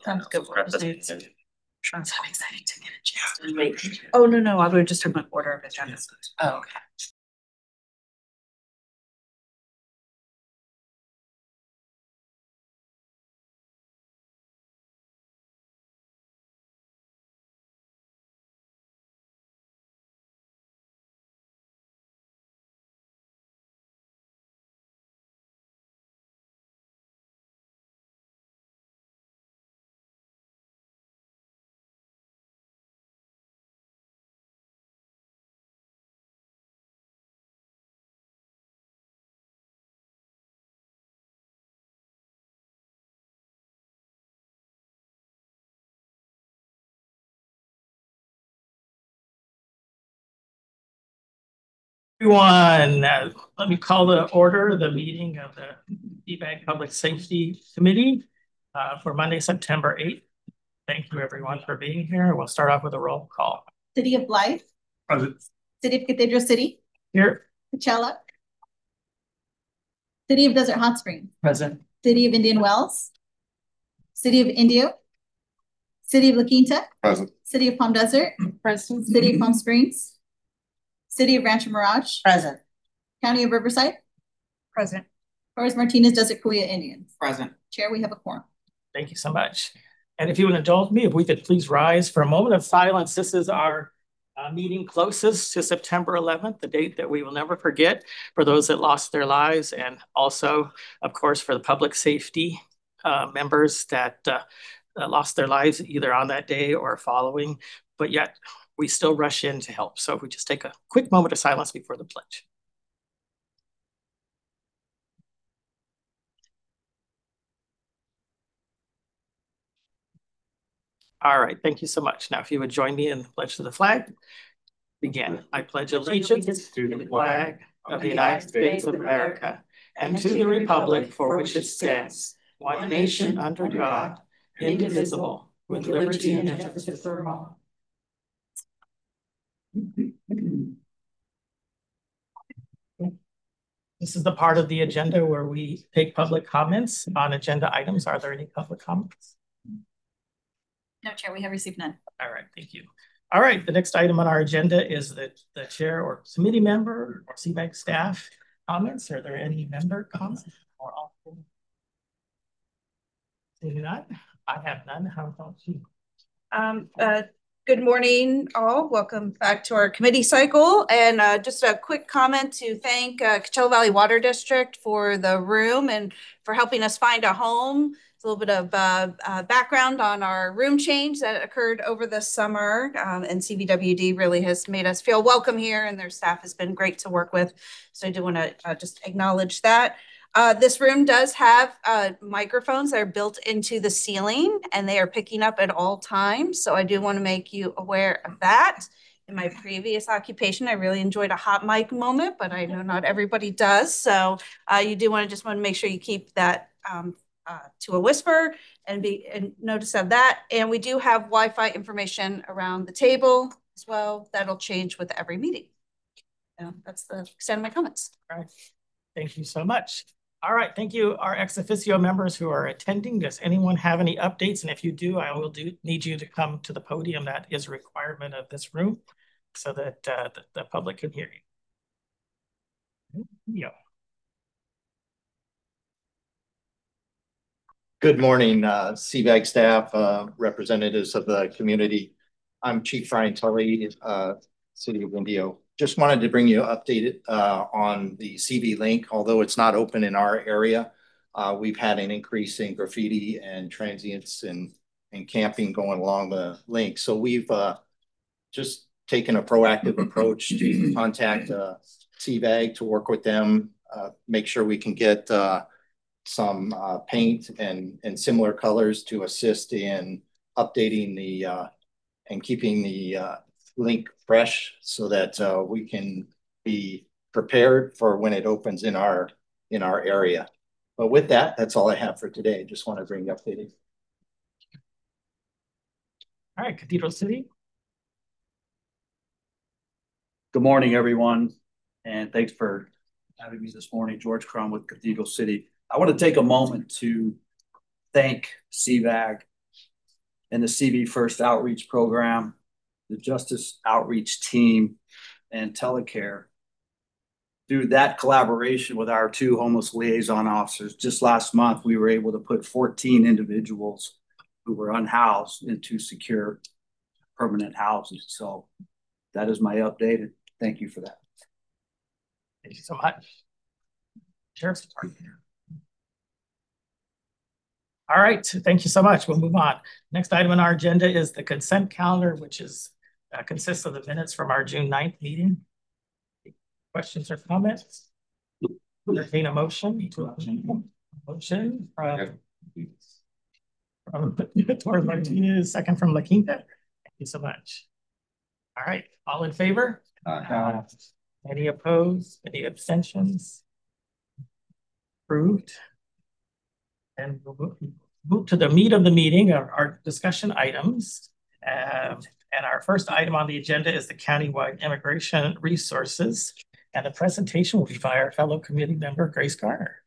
Sounds good. Sounds so exciting to get a chance to make. Oh, no, I would just talk about order of agenda. Oh, okay. Everyone, let me call to order the meeting of the CVAG Public Safety Committee for Monday, September 8th. Thank you everyone for being here. We'll start off with a roll call. City of Blythe. Present. City of Cathedral City. Here. Coachella. City of Desert Hot Springs. Present. City of Indian Wells. City of Indio. City of La Quinta. Present. City of Palm Desert. Present. City of Palm Springs. City of Rancho Mirage. Present. County of Riverside. Present. Torres Martinez Desert Cahuilla Indians. Present. Chair, we have a quorum. Thank you so much. And if you would indulge me, if we could please rise for a moment of silence. This is our meeting closest to September 11th, the date that we will never forget for those that lost their lives, and also, of course, for the public safety members that lost their lives either on that day or following, but yet we still rush in to help. So if we just take a quick moment of silence before the pledge. All right, thank you so much. Now, if you would join me in the pledge to the flag, begin. I pledge allegiance to the flag of the United States of America and to the republic for which it stands, one nation under God, indivisible, with liberty and justice for all. This is the part of the agenda where we take public comments on agenda items. Are there any public comments? No, Chair, we have received none. All right, thank you. All right, the next item on our agenda is the chair or committee member or CVAG staff comments. Are there any member comments? Or seeing none, I have none. How about you? Good morning, all. Welcome back to our committee cycle. And just a quick comment to thank Coachella Valley Water District for the room and for helping us find a home. It's a little bit of background on our room change that occurred over the summer. And CVWD really has made us feel welcome here, and their staff has been great to work with. So I do want to just acknowledge that. This room does have microphones that are built into the ceiling, and they are picking up at all times. So I do want to make you aware of that. In my previous occupation, I really enjoyed a hot mic moment, but I know not everybody does. So you do want to make sure you keep that to a whisper and notice of that. And we do have Wi-Fi information around the table as well. That'll change with every meeting. That's the extent of my comments. All right. Thank you so much. All right, thank you, our ex officio members who are attending. Does anyone have any updates? And if you do, I will need you to come to the podium. That is a requirement of this room so that the public can hear you. Yeah. Good morning, CVAG staff, representatives of the community. I'm Chief Brian Tully, City of Indio. Just wanted to bring you updated on the CV link. Although it's not open in our area, we've had an increase in graffiti and transients and camping going along the link. So we've just taken a proactive approach to contact CVAG to work with them, make sure we can get some paint and similar colors to assist in updating the and keeping the link fresh so that we can be prepared for when it opens in our area. But with that, that's all I have for today. Just want to bring you updated. All right, Cathedral City. Good morning, everyone, and thanks for having me this morning. George Crum with Cathedral City. I want to take a moment to thank CVAG and the CV First Outreach Program, the Justice Outreach Team, and Telecare. Through that collaboration with our 2 homeless liaison officers, just last month, we were able to put 14 individuals who were unhoused into secure permanent houses. So that is my update, and thank you for that. Thank you so much. Sheriff's Department. All right, thank you so much. We'll move on. Next item on our agenda is the consent calendar, which is consists of the minutes from our June 9th meeting. Questions or comments? Entertain a motion. Motion from Torres Martinez, second from La Quinta. Thank you so much. All right, all in favor? Any opposed? Any abstentions? Approved. And we'll move to the meat of the meeting, our discussion items. And our first item on the agenda is the countywide immigration resources. And the presentation will be by our fellow committee member, Grace Garner.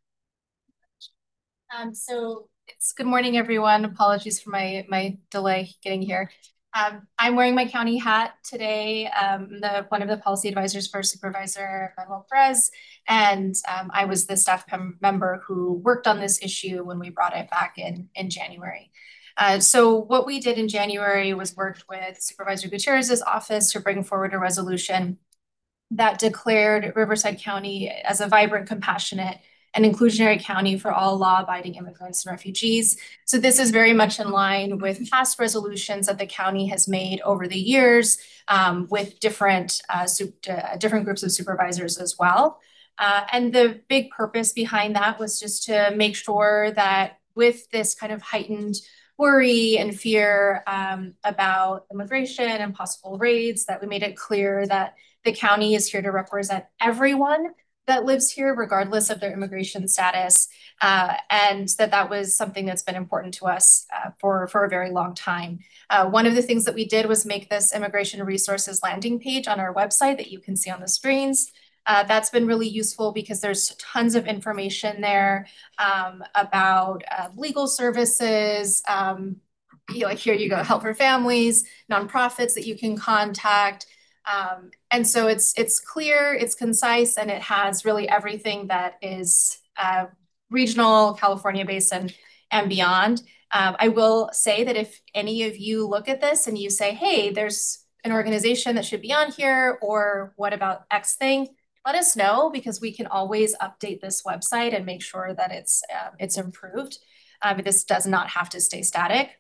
So it's good morning, everyone. Apologies for my delay getting here. I'm wearing my county hat today. One of the policy advisors for Supervisor Manuel Perez, and I was the staff member who worked on this issue when we brought it back in January. So what we did in January was worked with Supervisor Gutierrez's office to bring forward a resolution that declared Riverside County as a vibrant, compassionate, and inclusionary county for all law-abiding immigrants and refugees. So this is very much in line with past resolutions that the county has made over the years with different groups of supervisors as well. And the big purpose behind that was just to make sure that with this kind of heightened worry and fear about immigration and possible raids, that we made it clear that the county is here to represent everyone that lives here, regardless of their immigration status, and that was something that's been important to us for a very long time. One of the things that we did was make this immigration resources landing page on our website that you can see on the screens. That's been really useful because there's tons of information there about legal services, like here you go, Help for Families, nonprofits that you can contact. And so it's clear, it's concise, and it has really everything that is regional, California Basin, and beyond. I will say that if any of you look at this and you say, hey, there's an organization that should be on here, or what about X thing, let us know, because we can always update this website and make sure that it's improved. This does not have to stay static.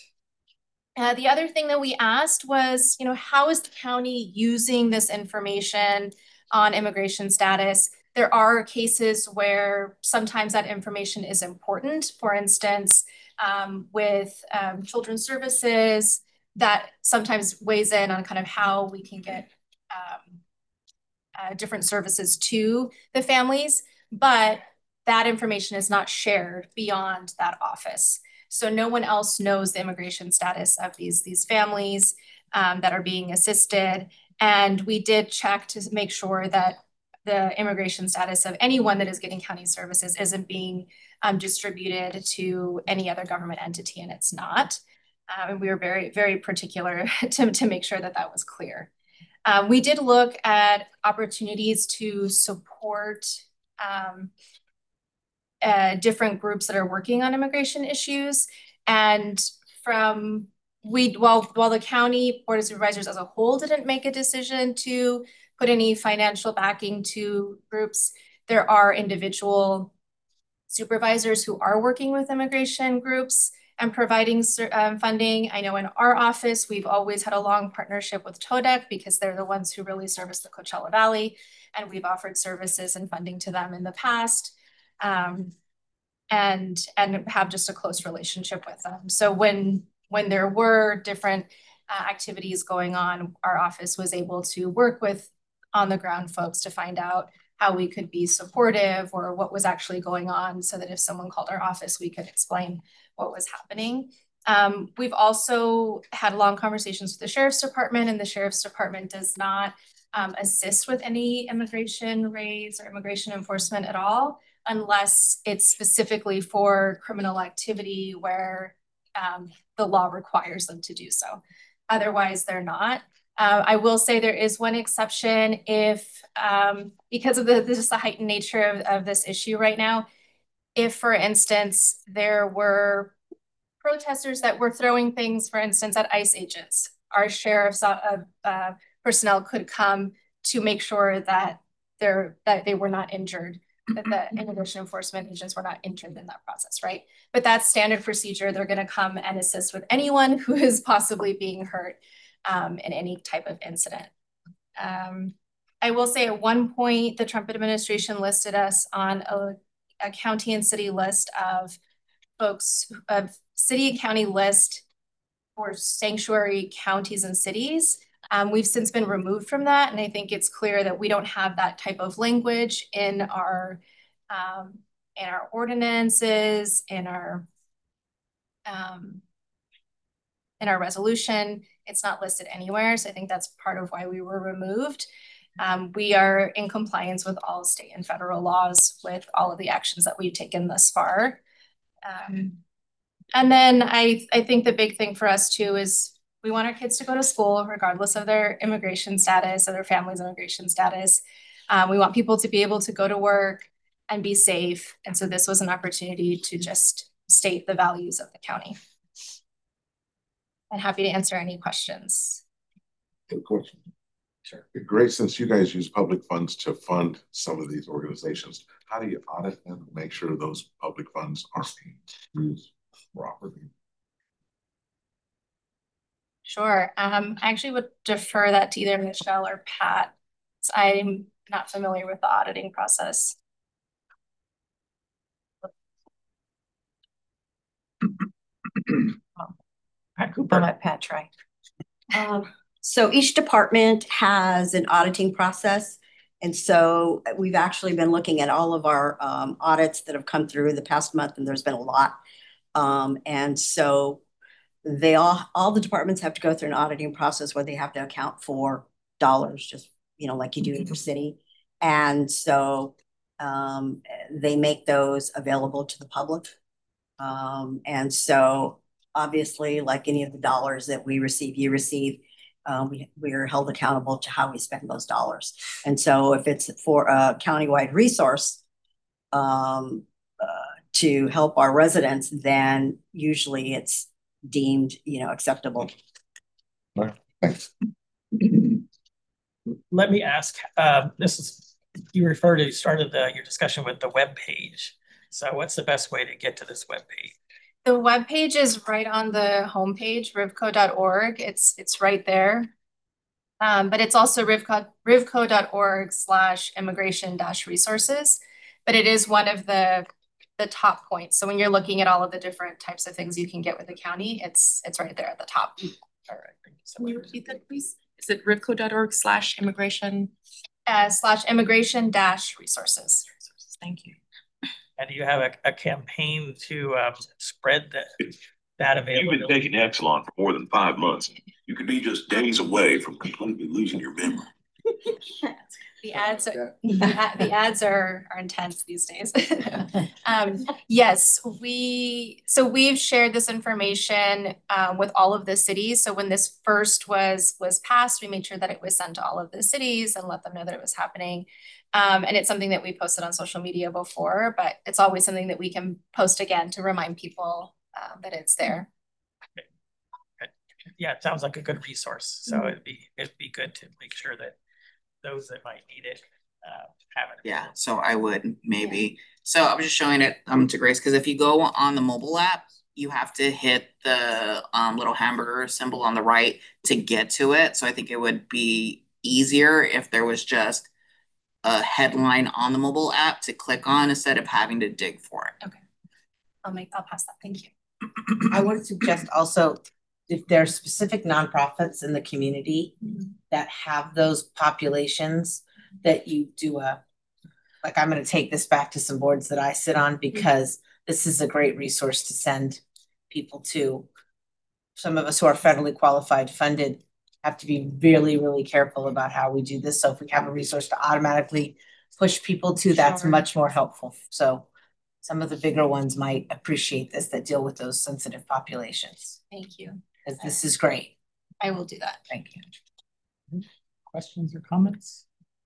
The other thing that we asked was, how is the county using this information on immigration status? There are cases where sometimes that information is important. For instance, with children's services, that sometimes weighs in on kind of how we can get different services to the families, but that information is not shared beyond that office. So no one else knows the immigration status of these families that are being assisted. And we did check to make sure that the immigration status of anyone that is getting county services isn't being distributed to any other government entity, and it's not. And we were very, very particular to make sure that that was clear. We did look at opportunities to support different groups that are working on immigration issues. And while the county board of supervisors as a whole didn't make a decision to put any financial backing to groups, there are individual supervisors who are working with immigration groups and providing funding. I know in our office, we've always had a long partnership with TODEC because they're the ones who really service the Coachella Valley, and we've offered services and funding to them in the past. And have just a close relationship with them. So when there were different activities going on, our office was able to work with on the ground folks to find out how we could be supportive or what was actually going on, so that if someone called our office, we could explain what was happening. We've also had long conversations with the Sheriff's Department, and the Sheriff's Department does not assist with any immigration raids or immigration enforcement at all, unless it's specifically for criminal activity where the law requires them to do so. Otherwise, they're not. I will say there is one exception if, because of just the heightened nature of this issue right now, if, for instance, there were protesters that were throwing things, for instance, at ICE agents, our sheriff's personnel could come to make sure that they were not injured, that the immigration enforcement agents were not injured in that process, right? But that's standard procedure. They're going to come and assist with anyone who is possibly being hurt in any type of incident. I will say at one point, the Trump administration listed us on a county and city list of folks, of city and county list for sanctuary counties and cities. We've since been removed from that, and I think it's clear that we don't have that type of language in our ordinances, in our resolution. It's not listed anywhere, so I think that's part of why we were removed. We are in compliance with all state and federal laws with all of the actions that we've taken thus far. And then I think the big thing for us too is we want our kids to go to school regardless of their immigration status or their family's immigration status. We want people to be able to go to work and be safe. And so this was an opportunity to just state the values of the county. I'm happy to answer any questions. Good question. Sure. Great, since you guys use public funds to fund some of these organizations, how do you audit them to make sure those public funds are being used properly? Sure. I actually would defer that to either Michelle or Pat. I'm not familiar with the auditing process. Pat Cooper. I'll let Pat try. So each department has an auditing process. And so we've actually been looking at all of our audits that have come through the past month, and there's been a lot. And so they all the departments have to go through an auditing process where they have to account for dollars, just, you know, like you do in your city. And so they make those available to the public. And so obviously, like any of the dollars that we receive, you receive, we are held accountable to how we spend those dollars. And so if it's for a countywide resource to help our residents, then usually it's deemed, you know, acceptable. All right, thanks. Let me ask, you started your discussion with the web page. So what's the best way to get to this web page? The web page is right on the homepage, rivco.org. It's right there. But it's also rivco.org/immigration-resources. But it is one of the top points. So when you're looking at all of the different types of things you can get with the county, it's right there at the top. All right, thank you so Can much. you repeat that, please? Is it rivco.org/immigration? /immigration-resources. Thank you. And do you have a campaign to spread that availability? You've been taking Exelon for more than 5 months. You could be just days away from completely losing your memory. The ads are intense these days. Yes, we've shared this information with all of the cities. So when this first was passed, we made sure that it was sent to all of the cities and let them know that it was happening. And it's something that we posted on social media before, but it's always something that we can post again to remind people that it's there. Okay. Yeah, it sounds like a good resource. So it'd be good to make sure that those that might need it have it. Yeah, so I would maybe. So I was just showing it to Grace, because if you go on the mobile app, you have to hit the little hamburger symbol on the right to get to it. So I think it would be easier if there was just a headline on the mobile app to click on instead of having to dig for it. Okay, I'll pass that. Thank you. I would suggest also, if there are specific nonprofits in the community that have those populations, that you do like I'm going to take this back to some boards that I sit on, because this is a great resource to send people to. Some of us who are federally qualified funded have to be really, really careful about how we do this. So if we have a resource to automatically push people to, that's much more helpful. So some of the bigger ones might appreciate this that deal with those sensitive populations. Thank you. Because this is great. I will do that. Thank you. Questions or comments?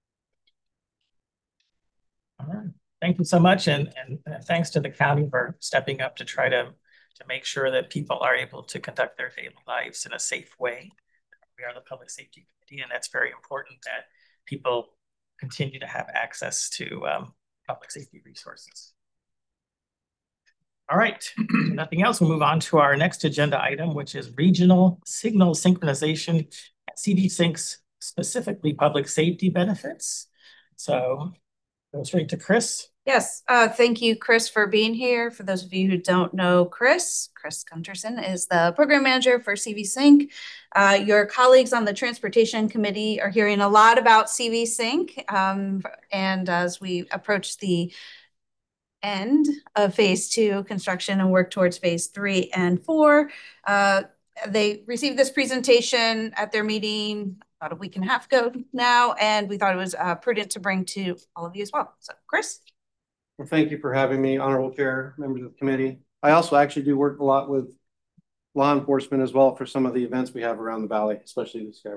All right. Thank you so much. And thanks to the county for stepping up to try to make sure that people are able to conduct their daily lives in a safe way. We are the Public Safety Committee, and that's very important that people continue to have access to public safety resources. All right, nothing else. We'll move on to our next agenda item, which is regional signal synchronization at CV Sync's specifically public safety benefits. So go straight to Chris. Yes, thank you, Chris, for being here. For those of you who don't know Chris Gunterson is the program manager for CV Sync. Your colleagues on the Transportation Committee are hearing a lot about CV Sync. And as we approach the end of phase 2 construction and work towards phase 3 and 4, they received this presentation at their meeting about a week and a half ago now, and we thought it was prudent to bring to all of you as well. So, Chris. Well, thank you for having me, honorable chair, members of the committee. I also actually do work a lot with law enforcement as well for some of the events we have around the valley, especially the Sky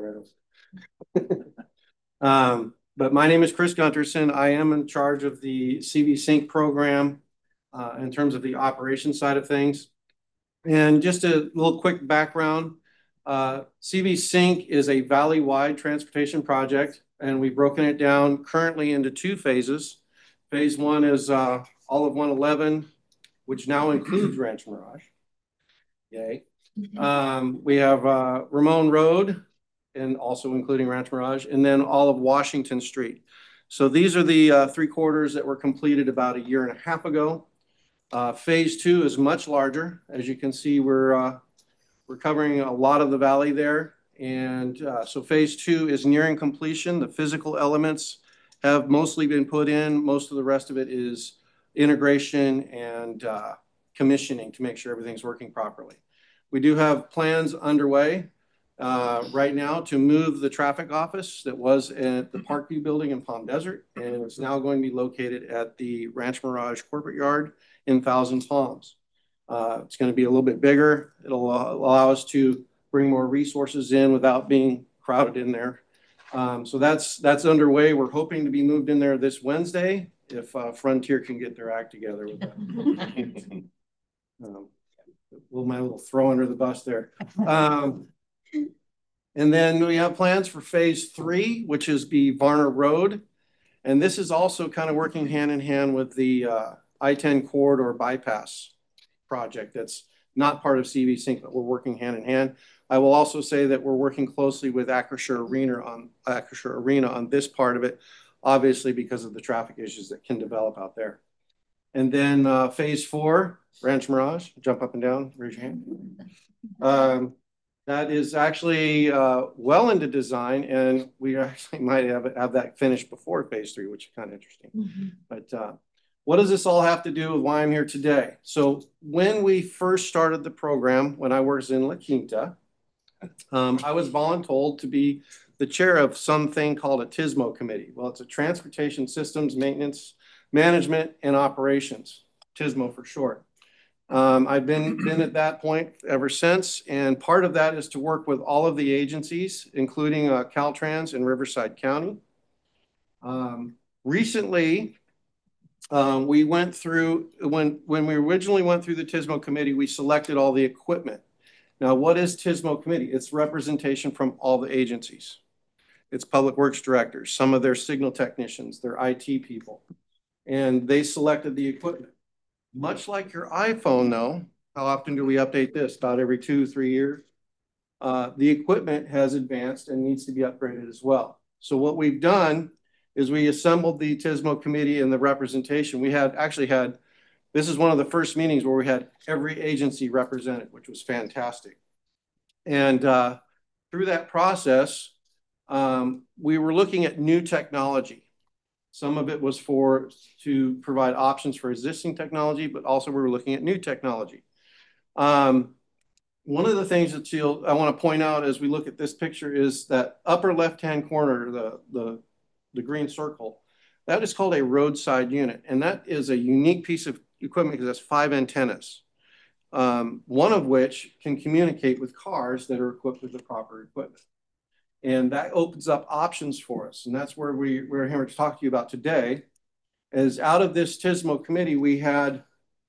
Rattles. But my name is Chris Gunterson. I am in charge of the CV Sync program in terms of the operations side of things. And just a little quick background, CV Sync is a valley-wide transportation project, and we've broken it down currently into 2 phases. Phase 1 is all of 111, which now includes Ranch Mirage. Yay. We have Ramon Road, and also including Ranch Mirage, and then all of Washington Street. So these are the 3 quarters that were completed about a year and a half ago. Phase 2 is much larger. As you can see, we're covering a lot of the valley there. And so phase 2 is nearing completion. The physical elements have mostly been put in. Most of the rest of it is integration and commissioning to make sure everything's working properly. We do have plans underway right now to move the traffic office that was at the Parkview building in Palm Desert, and it's now going to be located at the Ranch Mirage corporate yard in Thousand Palms. It's going to be a little bit bigger. It'll allow us to bring more resources in without being crowded in there. So that's underway. We're hoping to be moved in there this Wednesday if Frontier can get their act together with that. My little throw under the bus there. And then we have plans for phase 3, which is the Varner Road. And this is also kind of working hand in hand with the I-10 corridor bypass project. That's not part of CV Sync, but we're working hand in hand. I will also say that we're working closely with Acrisure Arena on this part of it, obviously because of the traffic issues that can develop out there. And then phase 4, Ranch Mirage, jump up and down, raise your hand. That is actually well into design, and we actually might have that finished before phase 3, which is kind of interesting. But what does this all have to do with why I'm here today? So when we first started the program, when I was in La Quinta, I was voluntold to be the chair of something called a TSMO committee. Well, it's a Transportation Systems Maintenance Management and Operations, TSMO for short. I've been at that point ever since, and part of that is to work with all of the agencies, including Caltrans in Riverside County. Recently, we went through, when we originally went through the TSMO committee, we selected all the equipment. Now, what is TSMO committee? It's representation from all the agencies. It's public works directors, some of their signal technicians, their IT people, and they selected the equipment. Much like your iPhone, though, how often do we update this? About every 2-3 years. The equipment has advanced and needs to be upgraded as well. So what we've done is we assembled the TSMO committee and the representation. We actually had, this is one of the first meetings where we had every agency represented, which was fantastic. And through that process, we were looking at new technology. Some of it was to provide options for existing technology, but also we were looking at new technology. One of the things that I want to point out as we look at this picture is that upper left-hand corner, the green circle, that is called a roadside unit. And that is a unique piece of equipment because that's 5 antennas, one of which can communicate with cars that are equipped with the proper equipment. And that opens up options for us. And that's where we're here to talk to you about today. As out of this TSMO committee, we had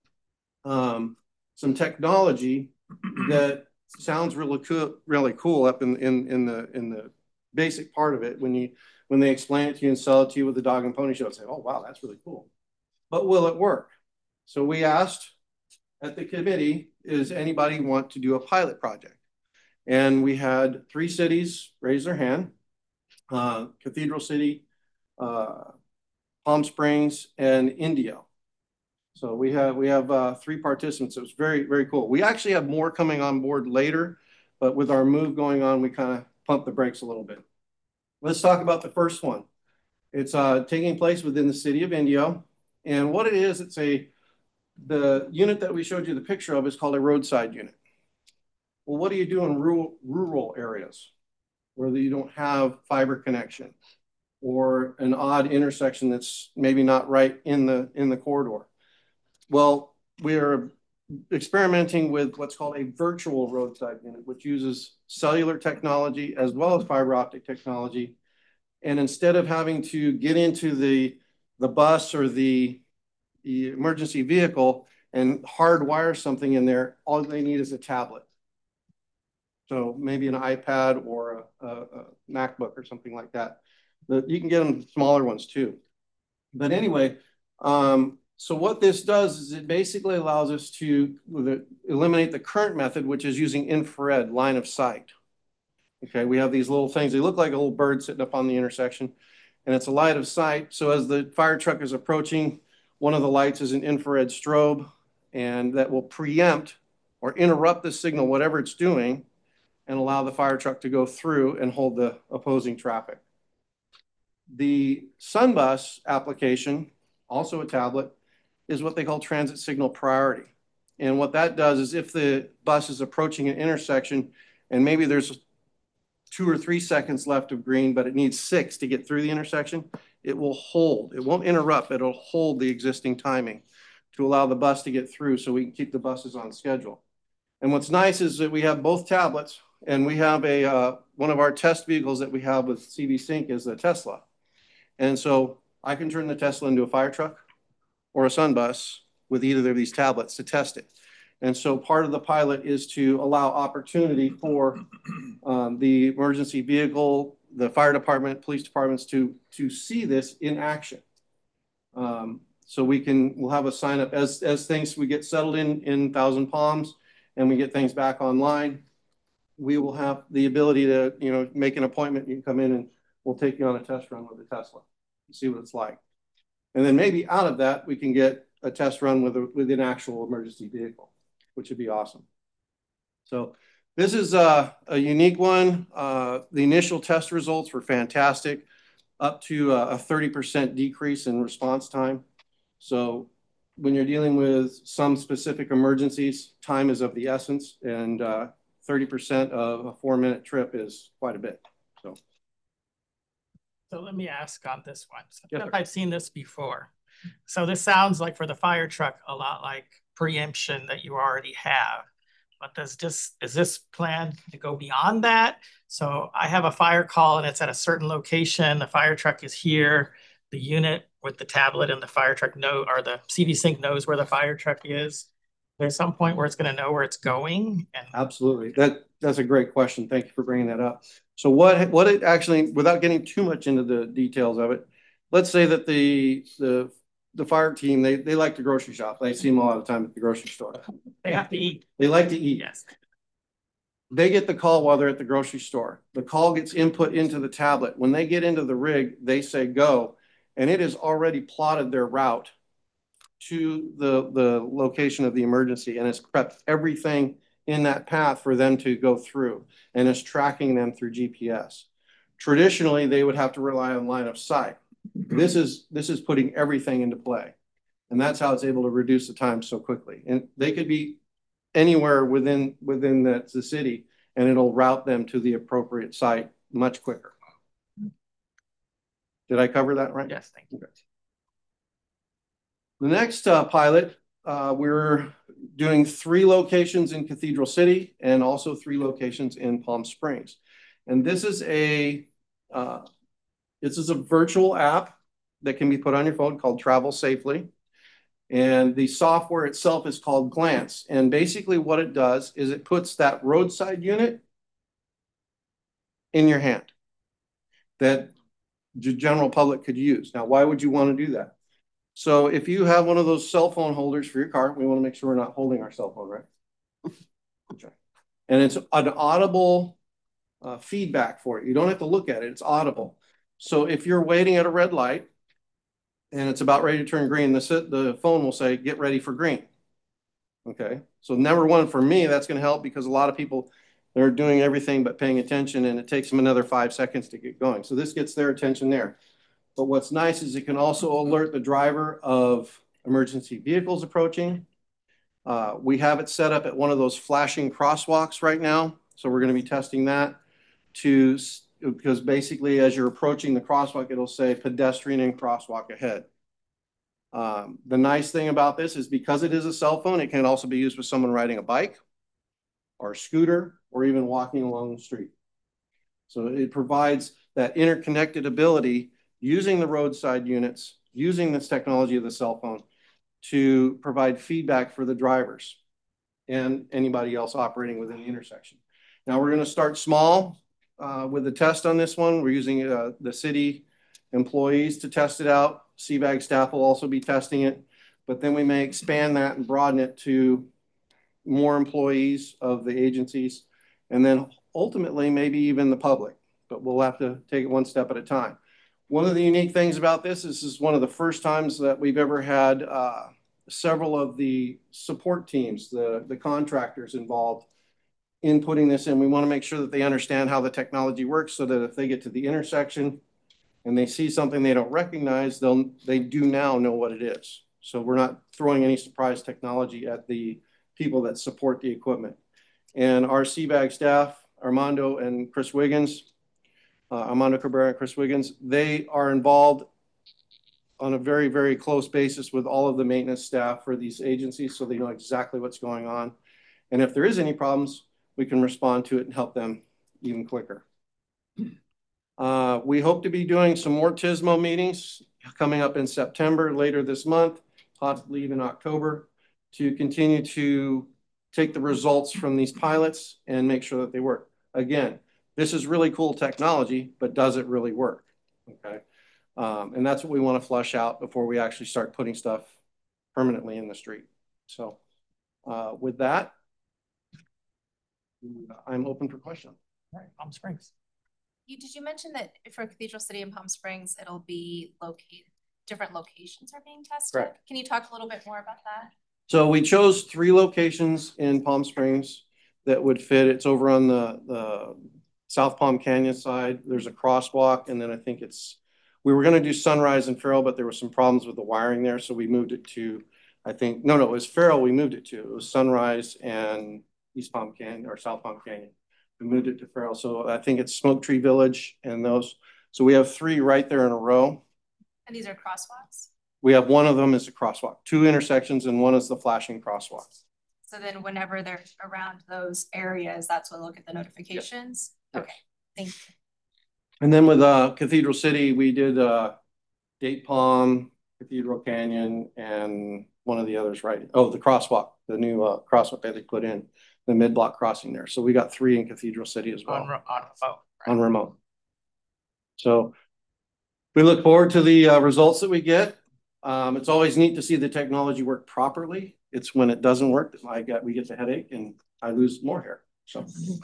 some technology that sounds really cool up in the basic part of it. When they explain it to you and sell it to you with the dog and pony show, and say, oh, wow, that's really cool. But will it work? So we asked at the committee, does anybody want to do a pilot project? And we had 3 cities raise their hand, Cathedral City, Palm Springs, and Indio. So we have 3 participants. It was very, very cool. We actually have more coming on board later, but with our move going on, we kind of pumped the brakes a little bit. Let's talk about the first one. It's taking place within the city of Indio. And what it is, the unit that we showed you the picture of is called a roadside unit. Well, what do you do in rural areas where you don't have fiber connection or an odd intersection that's maybe not right in the corridor? Well, we're experimenting with what's called a virtual roadside unit, which uses cellular technology as well as fiber optic technology. And instead of having to get into the bus or the emergency vehicle and hardwire something in there, all they need is a tablet. So maybe an iPad or a MacBook or something like that. You can get them smaller ones too. But anyway, so what this does is it basically allows us to eliminate the current method, which is using infrared line of sight. Okay, we have these little things. They look like a little bird sitting up on the intersection, and it's a light of sight. So as the fire truck is approaching, one of the lights is an infrared strobe, and that will preempt or interrupt the signal, whatever it's doing, and allow the fire truck to go through and hold the opposing traffic. The SunBus application, also a tablet, is what they call transit signal priority. And what that does is if the bus is approaching an intersection and maybe there's 2 or 3 seconds left of green, but it needs 6 to get through the intersection, it will hold. It won't interrupt, it'll hold the existing timing to allow the bus to get through so we can keep the buses on schedule. And what's nice is that we have both tablets, and we have one of our test vehicles that we have with CV Sync is the Tesla. And so I can turn the Tesla into a fire truck or a SunBus with either of these tablets to test it. And so part of the pilot is to allow opportunity for the emergency vehicle, the fire department, police departments to see this in action. So we'll have a sign up as things we get settled in Thousand Palms and we get things back online. We will have the ability to make an appointment. You can come in and we'll take you on a test run with a Tesla and see what it's like. And then maybe out of that, we can get a test run with an actual emergency vehicle, which would be awesome. So this is a unique one. The initial test results were fantastic, up to a 30% decrease in response time. So when you're dealing with some specific emergencies, time is of the essence, and 30% of a 4-minute trip is quite a bit. So let me ask on this one. So Yes, sir. I've seen this before. So this sounds like for the fire truck, a lot like preemption that you already have. But is this planned to go beyond that? So I have a fire call and it's at a certain location. The fire truck is here. The unit with the tablet and the fire truck or the CV Sync knows where the fire truck is. There's some point where it's going to know where it's going. Absolutely. That's a great question. Thank you for bringing that up. So what it actually, without getting too much into the details of it, let's say that the fire team, they like to grocery shop. They see them a lot of the time at the grocery store. They have to eat. They like to eat. Yes. They get the call while they're at the grocery store. The call gets input into the tablet. When they get into the rig, they say go, and it has already plotted their route to the location of the emergency, and it's prepped everything in that path for them to go through, and is tracking them through GPS. Traditionally, they would have to rely on line of sight. This is putting everything into play, and that's how it's able to reduce the time so quickly. And they could be anywhere within the city, and it'll route them to the appropriate site much quicker. Did I cover that right? Yes, thank you. The next pilot we're doing 3 locations in Cathedral City and also 3 locations in Palm Springs. And this is a virtual app that can be put on your phone called Travel Safely. And the software itself is called Glance. And basically what it does is it puts that roadside unit in your hand that the general public could use. Now, why would you want to do that? So if you have one of those cell phone holders for your car, we want to make sure we're not holding our cell phone, right? Okay. And it's an audible feedback for it. You don't have to look at it. It's audible. So if you're waiting at a red light and it's about ready to turn green, the phone will say, get ready for green. Okay. So number one, for me, that's going to help because a lot of people, they're doing everything but paying attention and it takes them another 5 seconds to get going. So this gets their attention there. But what's nice is it can also alert the driver of emergency vehicles approaching. We have it set up at one of those flashing crosswalks right now. So we're going to be testing that because basically as you're approaching the crosswalk, it'll say pedestrian and crosswalk ahead. The nice thing about this is because it is a cell phone, it can also be used with someone riding a bike or a scooter or even walking along the street. So it provides that interconnected ability using the roadside units, using this technology of the cell phone to provide feedback for the drivers and anybody else operating within the intersection. Now we're going to start small with the test on this one. We're using the city employees to test it out. CVAG staff will also be testing it, but then we may expand that and broaden it to more employees of the agencies, and then ultimately maybe even the public, but we'll have to take it one step at a time. One of the unique things about this is one of the first times that we've ever had several of the support teams, the contractors involved in putting this in. We want to make sure that they understand how the technology works so that if they get to the intersection and they see something they don't recognize, they do now know what it is. So we're not throwing any surprise technology at the people that support the equipment. And our CVAG staff, Armando and Chris Wiggins, Armando Cabrera and Chris Wiggins, they are involved on a very, very close basis with all of the maintenance staff for these agencies, so they know exactly what's going on. And if there is any problems, we can respond to it and help them even quicker. We hope to be doing some more TSMO meetings coming up in September, later this month, possibly even October, to continue to take the results from these pilots and make sure that they work. Again, this is really cool technology, but does it really work? Okay. And that's what we want to flush out before we actually start putting stuff permanently in the street. So with that, I'm open for questions. All right, Palm Springs. Did you mention that for Cathedral City and Palm Springs, it'll be different locations are being tested? Correct. Can you talk a little bit more about that? So we chose 3 locations in Palm Springs that would fit. It's over on the South Palm Canyon side. There's a crosswalk, and then I think we were going to do Sunrise and Farrell, but there were some problems with the wiring there, so we moved it to, it was Farrell we moved it to. It was Sunrise and East Palm Canyon or South Palm Canyon. We moved it to Farrell. So I think it's Smoke Tree Village and those. So we have 3 right there in a row. And these are crosswalks? We have one of them is a crosswalk, 2 intersections, and one is the flashing crosswalk. So then whenever they're around those areas, that's when they'll get the notifications? Yep. Okay, thank you. And then with Cathedral City, we did Date Palm, Cathedral Canyon, and one of the others, right? Oh, the crosswalk, the new crosswalk that they put in, the mid-block crossing there. So we got 3 in Cathedral City as well. On remote. So we look forward to the results that we get. It's always neat to see the technology work properly. It's when it doesn't work that we get the headache and I lose more hair. So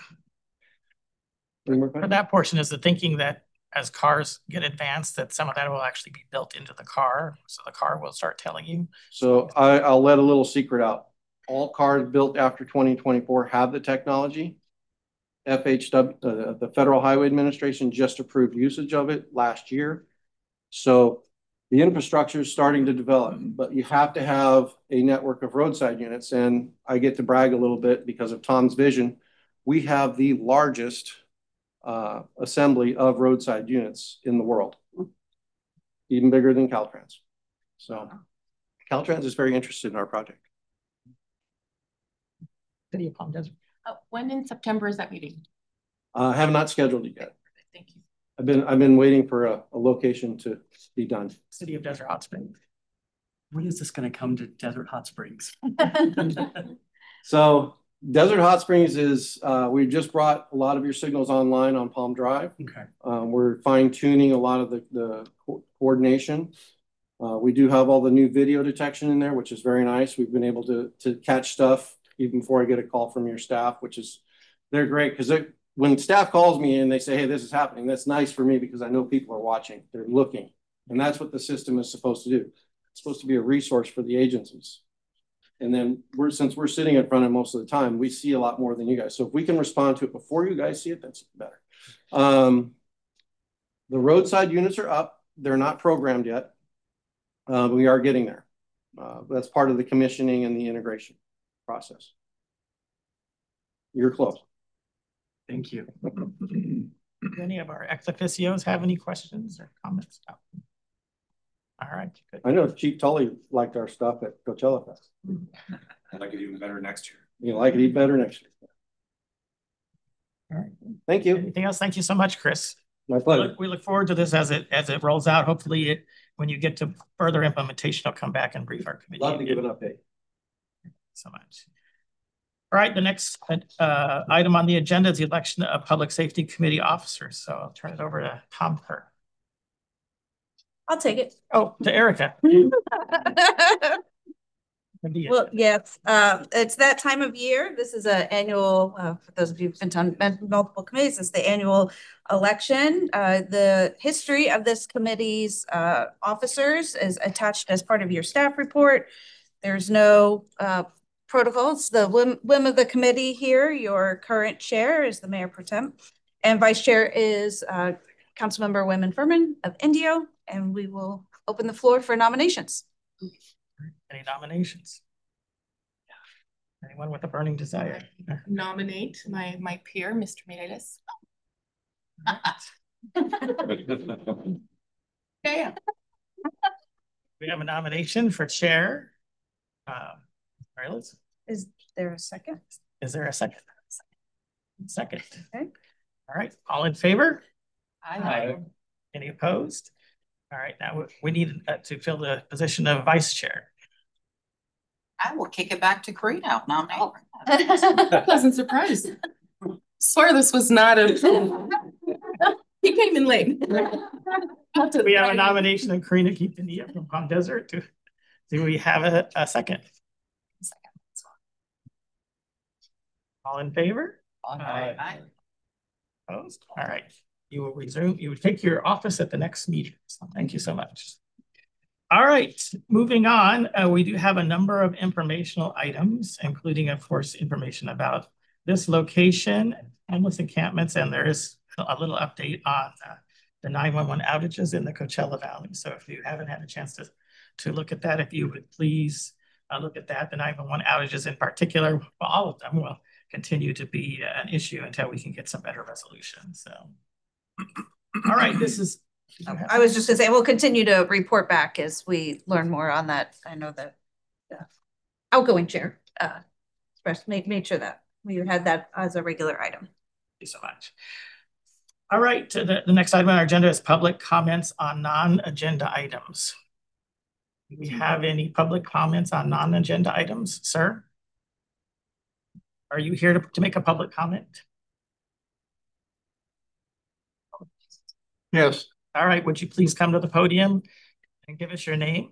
for that portion, is the thinking that as cars get advanced, that some of that will actually be built into the car, so the car will start telling you? So I'll let a little secret out. All cars built after 2024 have the technology. FHW, the Federal Highway Administration, just approved usage of it last year. So the infrastructure is starting to develop, but you have to have a network of roadside units. And I get to brag a little bit because of Tom's vision. We have the largest assembly of roadside units in the world, even bigger than Caltrans. So Caltrans is very interested in our project. City of Palm Desert. When in September is that meeting? I have not scheduled it yet. Thank you. I've been waiting for a location to be done. City of Desert Hot Springs. When is this gonna come to Desert Hot Springs? So Desert Hot Springs is, we just brought a lot of your signals online on Palm Drive. Okay. We're fine tuning a lot of the coordination. We do have all the new video detection in there, which is very nice. We've been able to catch stuff even before I get a call from your staff, which is, they're great because when staff calls me and they say, hey, this is happening, that's nice for me because I know people are watching, they're looking. And that's what the system is supposed to do. It's supposed to be a resource for the agencies. And then since we're sitting in front of it most of the time, we see a lot more than you guys. So if we can respond to it before you guys see it, that's better. The roadside units are up. They're not programmed yet. We are getting there. That's part of the commissioning and the integration process. You're close. Thank you. Do any of our ex officios have any questions or comments? No. All right. Good. I know Chief Tully liked our stuff at Coachella Fest. I like it even better next year. You like it even better next year. All right. Thank you. Anything else? Thank you so much, Chris. My pleasure. We look forward to this as it rolls out. Hopefully, when you get to further implementation, I'll come back and brief our committee. Love to give an update. So much. All right, the next item on the agenda is the election of Public Safety Committee officers. So I'll turn it over to Tom Kerr. I'll take it. Oh, to Erica. Well, yes, it's that time of year. This is an annual, for those of you who've been on multiple committees, it's the annual election. The history of this committee's officers is attached as part of your staff report. There's no protocols. The whim of the committee here. Your current chair is the Mayor Pro Tem, and Vice Chair is Councilmember Women Furman of Indio, and we will open the floor for nominations. Any nominations? Anyone with a burning desire? Nominate my peer, Mr. Mireles. Yeah. We have a nomination for chair. Mireles? Is there a second? Is there a second? Second. Okay. All right. All in favor? Aye. Any opposed? All right. Now we need to fill the position of vice chair. I will kick it back to Karina. Nominate. Pleasant surprise. Swear this was not a. He came in late. We have a nomination of Karina Quintanilla from Palm Desert. Do we have a second? All in favor? Aye. Opposed? All right. You will resume. You would take your office at the next meeting. So thank you so much. All right. Moving on. We do have a number of informational items, including, of course, information about this location, homeless encampments, and there is a little update on the 911 outages in the Coachella Valley. So if you haven't had a chance to look at that, if you would please look at that. The 911 outages in particular, all of them will continue to be an issue until we can get some better resolution. So, all right, this is. I was just gonna say, we'll continue to report back as we learn more on that. I know that the outgoing chair made sure that we had that as a regular item. Thank you so much. All right, the next item on our agenda is public comments on non-agenda items. Do we have any public comments on non-agenda items, sir? Are you here to make a public comment? Yes. All right, would you please come to the podium and give us your name?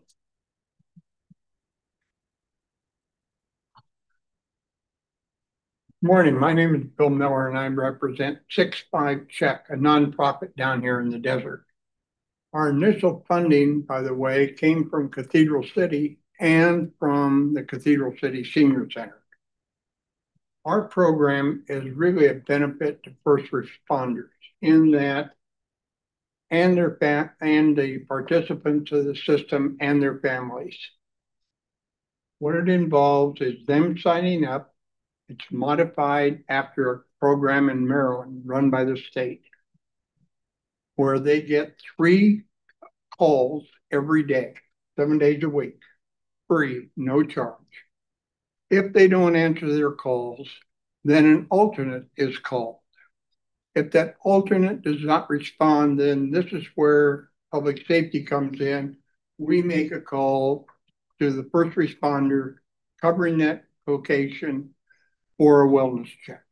Morning, my name is Bill Miller and I represent 6-5 Check, a nonprofit down here in the desert. Our initial funding, by the way, came from Cathedral City and from the Cathedral City Senior Center. Our program is really a benefit to first responders in that, and the participants of the system and their families. What it involves is them signing up. It's modified after a program in Maryland run by the state, where they get 3 calls every day, 7 days a week, free, no charge. If they don't answer their calls, then an alternate is called. If that alternate does not respond, then this is where public safety comes in. We make a call to the first responder covering that location for a wellness check.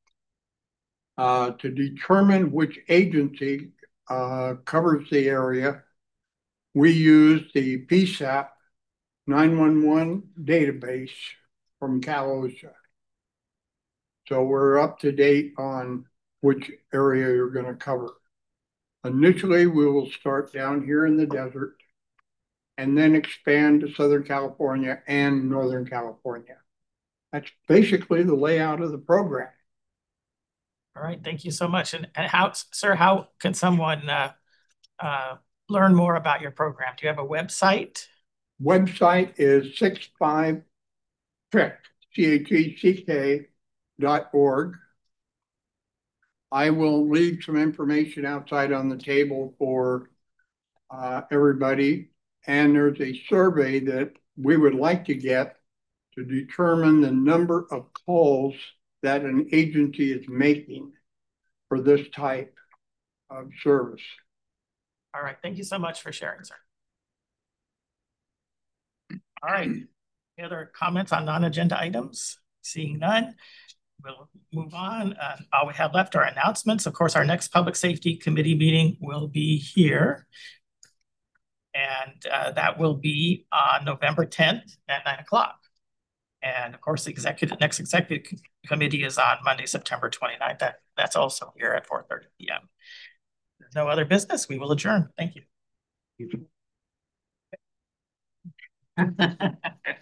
To determine which agency covers the area, we use the PSAP 911 database from Cal OSHA. So we're up to date on which area you're going to cover. Initially, we will start down here in the desert and then expand to Southern California and Northern California. That's basically the layout of the program. All right, thank you so much. And how, sir, how can someone learn more about your program? Do you have a website? Website is 65check, CHECK.org. I will leave some information outside on the table for everybody. And there's a survey that we would like to get to determine the number of calls that an agency is making for this type of service. All right, thank you so much for sharing, sir. All right, any other comments on non-agenda items? Seeing none, we'll move on. All we have left are announcements. Of course, our next Public Safety Committee meeting will be here. And that will be on November 10th at 9 o'clock. And of course, the next executive committee is on Monday, September 29th. That's also here at 4:30 p.m. There's no other business. We will adjourn. Thank you.